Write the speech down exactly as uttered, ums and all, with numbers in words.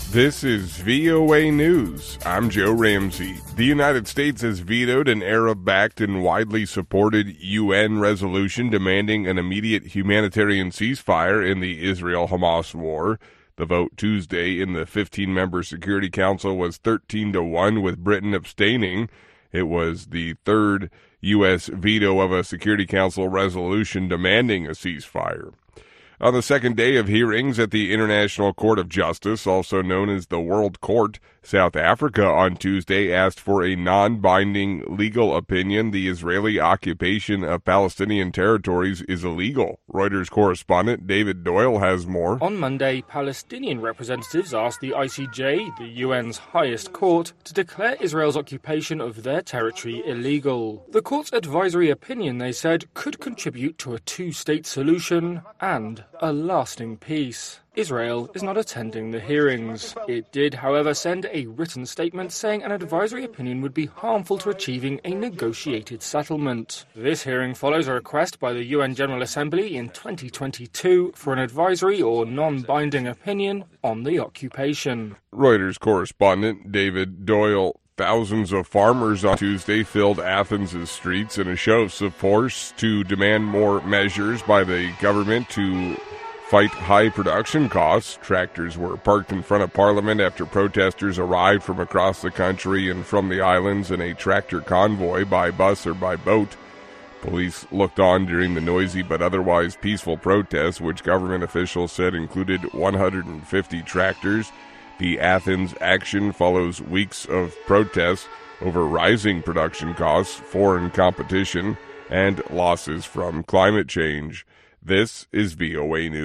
This is V O A News. I'm Joe Ramsey. The United States has vetoed an Arab-backed and widely supported U N resolution demanding an immediate humanitarian ceasefire in the Israel-Hamas war. The vote Tuesday in the fifteen-member Security Council was thirteen to one, with Britain abstaining. It was the third U S veto of a Security Council resolution demanding a ceasefire. On the second day of hearings at the International Court of Justice, also known as the World Court, South Africa on Tuesday asked for a non-binding legal opinion the Israeli occupation of Palestinian territories is illegal. Reuters correspondent David Doyle has more. On Monday, Palestinian representatives asked the I C J, the U N's highest court, to declare Israel's occupation of their territory illegal. The court's advisory opinion, they said, could contribute to a two-state solution and a lasting peace. Israel is not attending the hearings. It did, however, send a written statement saying an advisory opinion would be harmful to achieving a negotiated settlement. This hearing follows a request by the U N General Assembly in twenty twenty-two for an advisory or non-binding opinion on the occupation. Reuters correspondent David Doyle. Thousands of farmers on Tuesday filled Athens' streets in a show of support to demand more measures by the government to fight high production costs. Tractors were parked in front of Parliament after protesters arrived from across the country and from the islands in a tractor convoy by bus or by boat. Police looked on during the noisy but otherwise peaceful protests, which government officials said included one hundred fifty tractors. The Athens action follows weeks of protests over rising production costs, foreign competition, and losses from climate change. This is V O A News.